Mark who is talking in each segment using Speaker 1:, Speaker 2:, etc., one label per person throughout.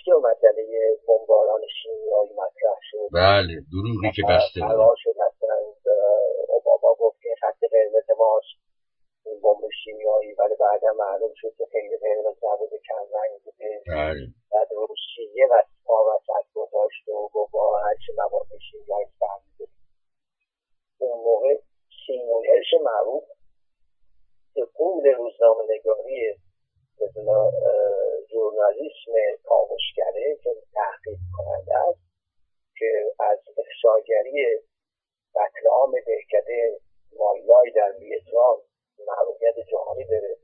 Speaker 1: که مسئله بمباران شیمیایی مطرح شد.
Speaker 2: بله، دروغی که بسته بود.
Speaker 1: قرار شد مثلا اوباما گفت که خط قرمز ماست این بمب شیمیایی، ولی بعدا معلوم شد که خیلی قرمز نبوده، کم رنگ بوده. بعد روسیه و وسط گذاشت و گفت هرچی مواد شیمیایی فهمیده. اون موقع سیمون هرش معروف که قول روزنامه نگاری مثلا ژورنالیسم کاوشگره که تحقیق کننده است که از افشاگری قتل عام دهکده مایلای در ویتنام معروفیت جهانی داره،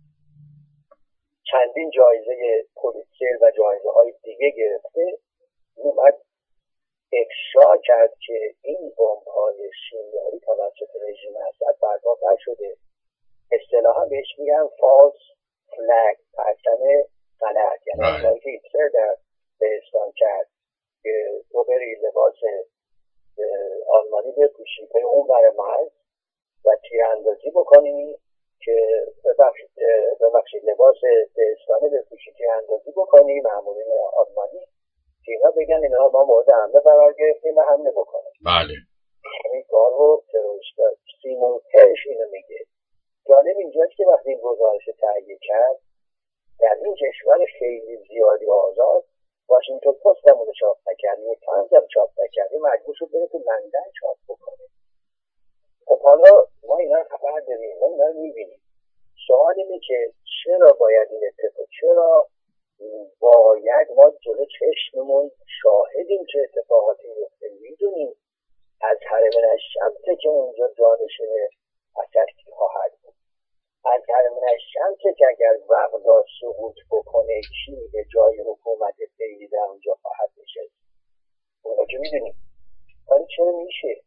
Speaker 1: چندین جایزه پولیتزر و جایزه های دیگه گرفته، اومد افشا کرد که این بمب های شیمیایی توسط رژیم اسد برداشت نشده. اصطلاحا بهش میگن فالس فلگ، پرچم غلط. یعنی کاری که هیتلر در بهستان کرد که تو بری لباس آلمانی بپوشی به اون بر مرز و تیراندازی بکنی، که ببخشید لباس بهستانی بپوشی تیراندازی بکنی معمولین آلمانی که اینا بگن اینا ما مورد حمله قرار گرفتیم و حمله بکنیم.
Speaker 2: بله.
Speaker 1: این کار رو تروریست سیمون هرش اینو میگه. جالب اینجاست که وقتی این گزارش تهیه کرد در این کشور خیلی زیادی آزاد، واشنگتن پست همونو چاپ نکرد، نیویورک تایمز هم چاپ نکرد، مجبور شد بره تو لندن چاپ بکنه. خب حالا ما اینا خبر داریم، ما اینا رو میبینیم. سوال اینه که چرا باید این اتفاق، چرا باید ما جلو چشممون شاهدیم که اتفاقاتی میفته؟ میدونیم از حرم الشمس که اونجا جانشین اسد خواهد بود، از حرم الشمس که اگر بغداد سقوط بکنه کی به جای حکومت فعلی در اونجا خواهد نشست؟ اونا که میدونیم. ولی چرا میشه؟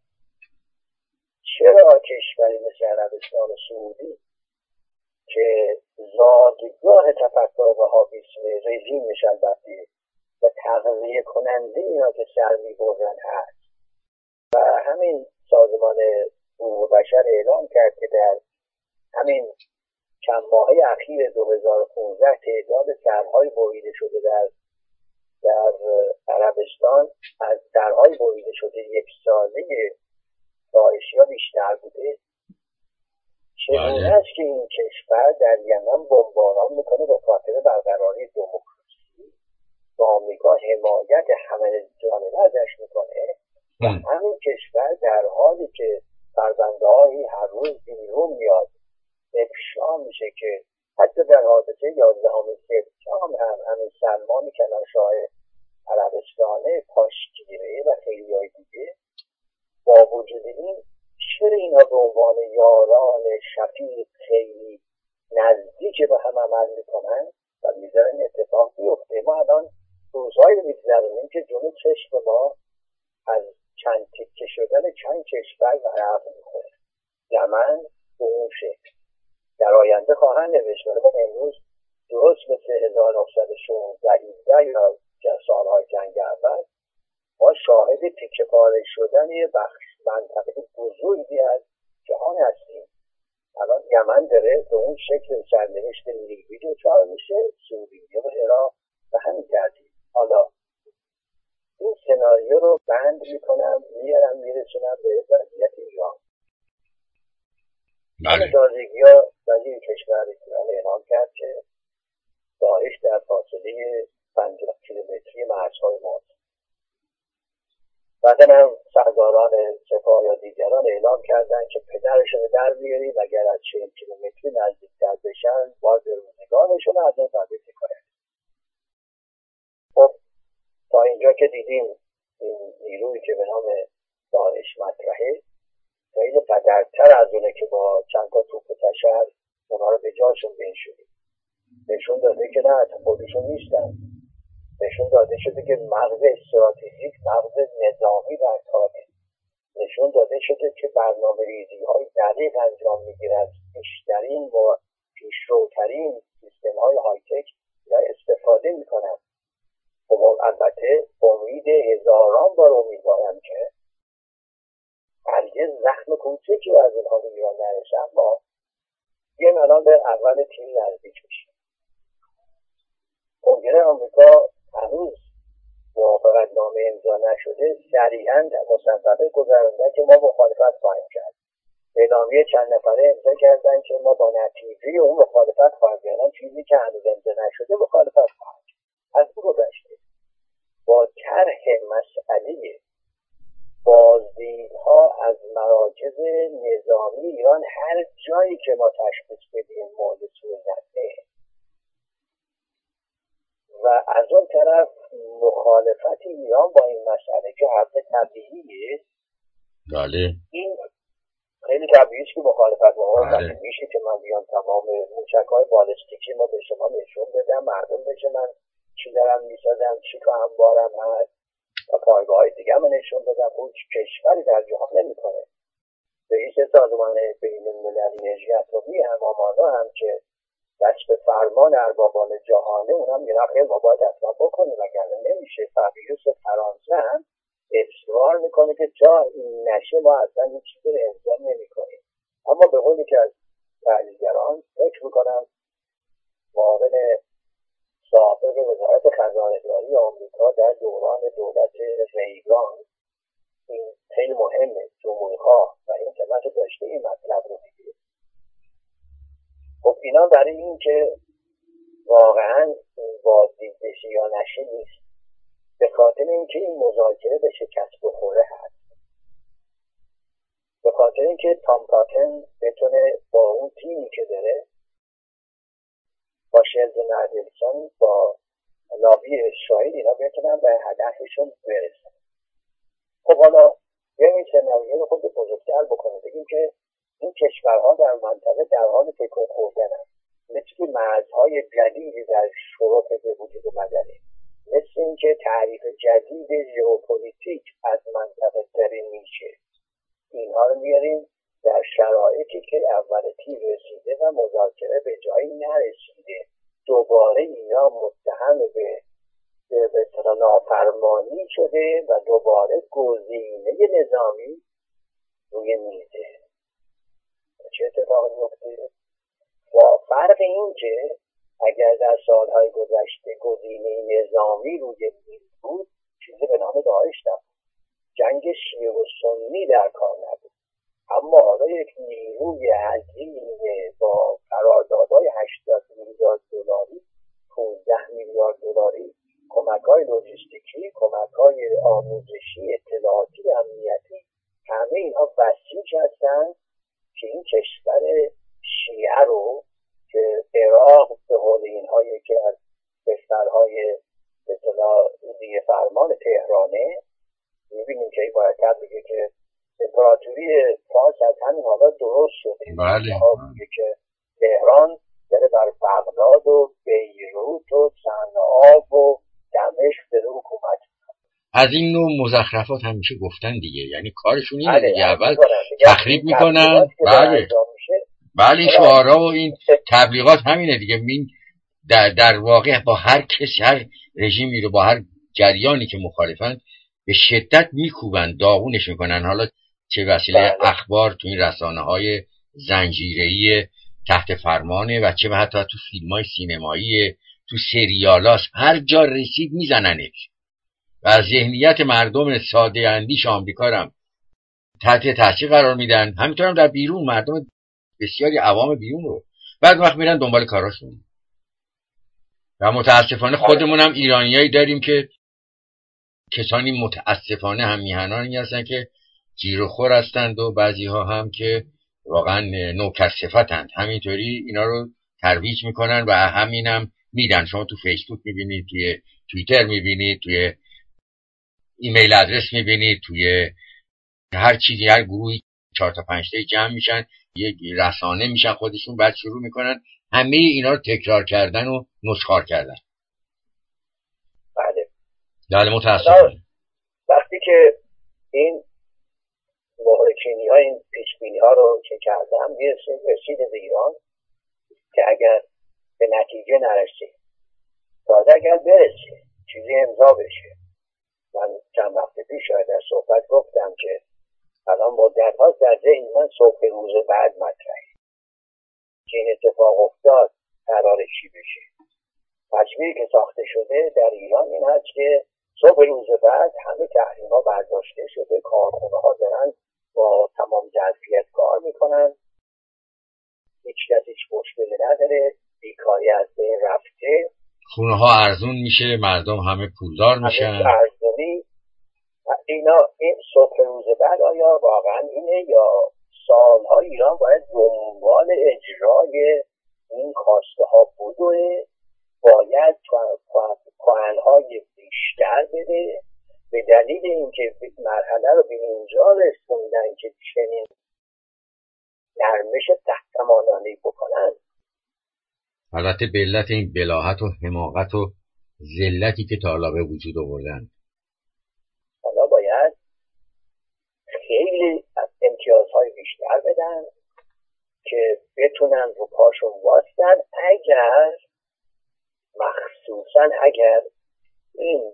Speaker 1: چرا کشوری مثل عربستان سعودی که زادگاه تفکر وهابیسم رژیمش البته و تغذیه کننده اینا که سر میبرن هست، و همین سازمان حقوق بشر اعلام کرد که در همین چند ماهه اخیر 2015 تعداد سرهای بریده شده در عربستان از سرهای بریده شده یک ساله داعشی ها بیشتر بوده. چگونه است که این کشور در یمن بمباران میکنه به خاطر برقراری دموکراسی و آمریکا حمایت همه جانبه ازش میکنه، و همین کشور در حالی که فرزندهایی هر روز بیرون میاد افشا میشه که حتی در حادثه 11 سپتامبر هم همین سلمان کلانشاه عربستانه پاشگیره و خیلی های دیگه، با وجود این چرا اینا به عنوان یاران شفیق خیلی نزدیک به هم عمل میکنن و میذارن اتفاق بیفته؟ ما الان روزهایی رو میگذرونیم که جلو چشم ما از چند تکه شدن چند کشور و عرب میخوره. یمن به اون شکل در آینده خواهند نوشت، ولی امروز درست مثل 1916 یا سالهای جنگ اول ما شاهد تکه پاره شدن یه بخش منطقه بزرگی از جهان هستیم. الان یمن داره به اون شکل سرنوشت لیبی دچار میشه، سوریه و عراق و همین ترتیب. حالا این سناریو رو بند میکنم میرسونم به وضعیت ایران. تازگی ها وزیر کشور ایران اعلام کرد که داعش در فاصله 50 کیلومتری مرزهای ماست. بعدن هم سرداران سپاه یا دیگران اعلام کردن که پدرشون در بیاریم اگر از 40 کیلومتری نزدیکتر بشن باید به روزگارشون از این ثابت کنند. خب تا اینجا که دیدیم این نیرویی که به نام داعش مطرحه خیلی قدرتر از اونه که با چند تا توپ و تشر اونا رو به جاشون بنشونیم. نشون داده که نه اصلا خودشون نیستن. نشون داده شده که مغز استراتژیک، مغز نظامی در کاره. نشون داده شده که برنامه ریزی های دقیق انجام میگیرن، بیشترین و پیشروترین سیستم های های تک یا استفاده میکنن. خب البته امید هزاران بار امیدوارم که هرگز زخم کوچکی از اونها به ایران نرسه، اما یه الان به اول تیم نزدیک میشه. کنگره آمریکا هنوز اعلامیه امضا نشده سریعا مصوبه گذراندن که ما مخالفت خواهیم کرد. اعلامیه چند نفره امضا کردن که ما با نتیجه اون مخالفت خواهیم کردن، چیزی که هنوز امضا نشده مخالفت خواهیم کرد. از اون گذشته با طرح مسئله بازدیدها از مراکز نظامی ایران هر جایی که ما تشخیص بدیم مورد سوء ظنه و از اون طرف مخالفت ایران با این مسئله که حرف طبیعیه.
Speaker 2: بله
Speaker 1: این خیلی طبیعیه که مخالفت با
Speaker 2: بله.
Speaker 1: میشه که من بیان تمام موشک‌های بالستیکی ما به شما نشون بدم، مردم بشه من چی دارم میسازم، چی که انبارم هست و پایگاه‌های دیگه هم نشون بدم. اون کشوری در جهان نمی‌کنه. رئیس سازمان بین‌المللی انرژی اتمی هم آمانا هم که دست به فرمان اربابان جهانه اونم میگن خیلی ما باید اصلا بکنیم وگرنه نمیشه. فابیوس فرانسه هم اصرار میکنه که تا این نشه ما اصلا این چیزی رو امضا نمی‌کنیم. اما به قولی که از تحلیلگران فکر میکنم معاون سابق وزارت خزانه‌داری آمریکا در دوران دولت ریگان این خیلی مهمه، جمهوری‌خواه و این سمت داشته این مطلب رو میگه. خب اینا برای این که واقعا بازدید بشه یا نشه نیست، به خاطر اینکه این مذاکره به شکست بخوره هست، به خاطر اینکه تام کاتن بتونه با اون تیمی که داره با شلدون ادلسون با لابی اسرائیل اینا بتونن به هدفشون برسن. خب حالا یه سناریو رو خود بزرگتر بکنه، بگیم که این کشورها در منطقه در حال تکون خوردنن، مثل مرزهای جدیدی در شروع به وجود اومدنه، مثل اینکه تعریف جدید ژئوپلیتیک از منطقه داره میشه. اینها رو میاریم در شرایطی که اول تیر رسیده و مذاکره به جایی نرسیده، دوباره اینا متهم به نافرمانی شده و دوباره گزینه نظامی روی میزه. چه اتفاقی میفته؟ با فرق این که اگر در سالهای گذشته گزینه نظامی روی میز بود چیزی به نام داعش نبود، جنگ شیعه و سنی در کار نبود، اما حالا یک نیروی عظیم با قراردادهای 80 میلیارد دلاری، 15 میلیارد دلاری، کمک‌های لوجستیکی، کمک‌های آموزشی، اطلاعاتی، امنیتی، همه اینها بسیج هستند که این کشور شیعه رو که عراق به قول اینهایی که از کشورهای اطلاع زیر فرمان تهرانه، می‌بینیم که این باید بگه که امپراتوری فارس از همین حالا درست شده.
Speaker 2: بله.
Speaker 1: میگه که تهران داره بر بغداد و بیروت و صنعا و دمشق داره حکومت.
Speaker 2: از این نوع مزخرفات همیشه گفتن دیگه، یعنی کارشون اینه دیگه، اول تخریب میکنن. بله بله، شعارها و این تبلیغات همینه دیگه. در واقع با هر کسی، هر رژیمی رو با هر جریانی که مخالفن به شدت میکوبن، داغونش میکنن. حالا چه وسیله اخبار تو این رسانه‌های زنجیره‌ای تحت فرمانه و چه حتی تو فیلم‌های سینمایی، تو سریالاست، هر جا رسید میزننش و از ذهنیت مردم ساده اندیش آمریکا هم تحت تاثیر قرار میدن. همینطور هم در بیرون مردم بسیاری عوام بیرون رو بعد وقت میرن دنبال کاراشون. و متاسفانه خودمون هم ایرانیایی داریم که کسانی متاسفانه هم میهنانی هستن که گیر و خور هستند و بعضی ها هم که واقعا نوکرصفتند. همینطوری اینا رو ترویج میکنن و همین هم میدن. شما تو فیسبوک میبینید، توی توییتر میبینید، توی ایمیل آدرس میبینید، توی هر چیزی، هر گروهی 4 تا 5 تا جمع میشن، یک رسانه میشن خودشون، بعد شروع میکنن همه اینا رو تکرار کردن و نشخوار کردن. بله متاسفانه.
Speaker 1: وقتی که این محرکینی ها این پیشبینی ها رو که کردم رسید به ایران که اگر به نتیجه نرسید، تازه اگر برسه چیزی امضا بشه. من چند وقت پیش شاید در صحبت گفتم که الان مدت هاست در ذهن من صبح روز بعد مطرحه که این اتفاق افتاد قرار چی بشه. تصویری که ساخته شده در ایران این هست که صبح روز بعد همه تحریم ها برداشته شده، کارخونه ها دارن با تمام ظرفیت کار میکنن، هیچ کس هیچ مشکلی نداره، بیکاری از بین رفته،
Speaker 2: خونه ها ارزون میشه، مردم همه پولدار میشن.
Speaker 1: ارزونی این صبح روز بعد آیا واقعا اینه یا سالها ایران باید دنبال اجرای این خواسته ها بود و باید کهنهای بیشتر بده به دلیل اینکه مرحله رو به اینجا رسوندن که چنین نرمش قهرمانانه‌ای بکنن.
Speaker 2: البته به علت این بلاهت و حماقت و ذلتی که تا حالا به وجود آوردن،
Speaker 1: حالا باید خیلی امتیازهای بیشتر بدن که بتونن رو پاشون وایستن. مخصوصا اگر این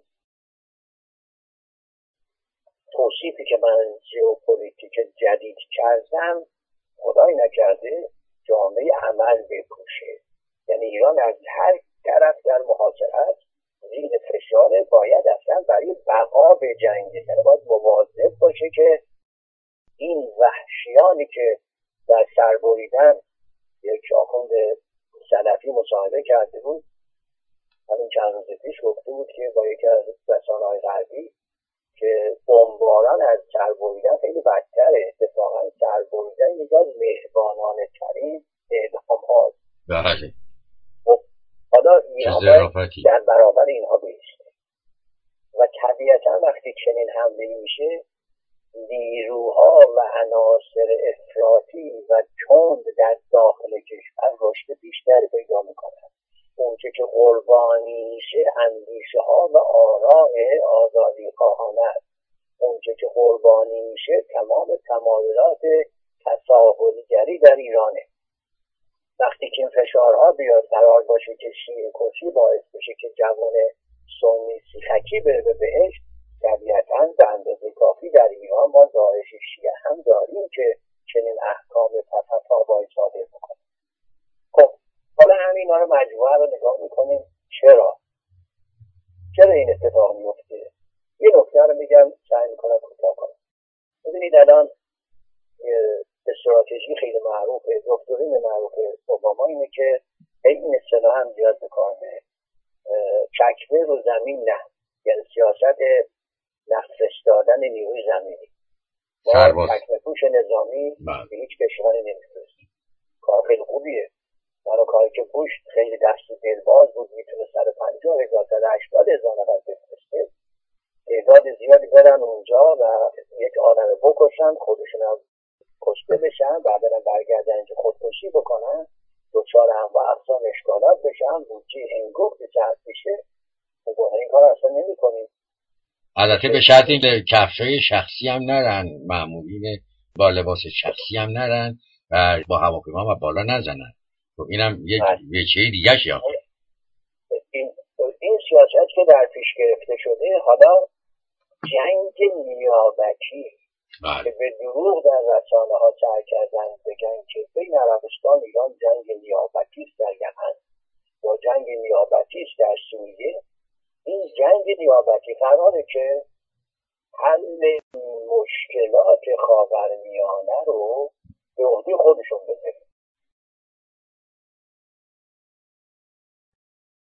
Speaker 1: توصیفی که من ژئوپلیتیک جدید کردم خدای نکرده جامعه عمل بپوشه، یعنی ایران از هر طرف در محاصره زیر فشار، باید اصلا برای بقا بجنگه، یعنی باید مواظب باشه که این وحشیانی که در سر بریدن، یک آخوند سلفی مصاحبه کرده بود همین چند روز پیش، گفته بود که با یکی از رسانه‌های غربی که بمباران از سر بریدن خیلی بدتره، اتفاقا سر بریدن یکی از مهربانانه ترین اعدام هاست.
Speaker 2: بله.
Speaker 1: حالا اینا باید در برابر اینها بیسته و طبیعتا وقتی چنین حمله میشه نیروها و عناصر افراطی و تند در داخل کشور رشد بیشتری پیدا میکنن. اونچه که قربانی میشه اندیشه ها و آراء آزادی خواهانه است. اونچه که قربانی میشه تمام تمایلات تساهلگری در ایرانه. وقتی که این فشارها بیاد قرار باشه که شیعه کشی باعث بشه که جوان سنی سیخکی بره به بهشت، طبیعتاً به اندازه کافی در ایران ما داعش شیعه هم داریم که چنین احکام فتاوای صادر بکنه. خب حالا همینا رو مجموعه رو نگاه میکنیم چرا این اتفاق میفته. یه نکته رو میگم، سعی میکنم کوتاه کنم. ببینید الان استراتژی خیلی معروفه، دکترین معروف اوباما اینه که این اصطلاح هم زیاد به کار میره، چکمه رو زمین نه، یعنی سیاست نفرش دادن نیروی زمینی. ما چکمه پوش نظامی به هیچ کشوری نمیفرستیم. کار خیلی خوبیه، برای کاری که پوش خیلی دست دلباز بود، میتونه 150,000 تا 80,000 نفر بفرسته، تعداد زیادی برن اونجا و یک آدم بکشن، خودشون هم کشته بشن، بعدن برگردن اینجا خودکشی بکنن، دوچار هم با اقسام اشکالات بشن، بودجه هنگفت جذب بشه. خب این کار اصلا نمی کنیم.
Speaker 2: البته به شرط این کفشای شخصی هم نرن، مامورین با لباس شخصی هم نرن و با هواپیما و بالا نزنن. خب اینم یک وجه دیگه شه.
Speaker 1: این سیاست که در پیش گرفته شده، حالا جنگ نیابتی که به دروغ در رسانه ها سعی کردن بگن که بین عربستان ایران جنگ نیابتی است در یمن یا جنگ نیابتی است در سوریه، این جنگ نیابتی قراره که حل مشکلات خاورمیانه رو به عهده خودشون بگیره.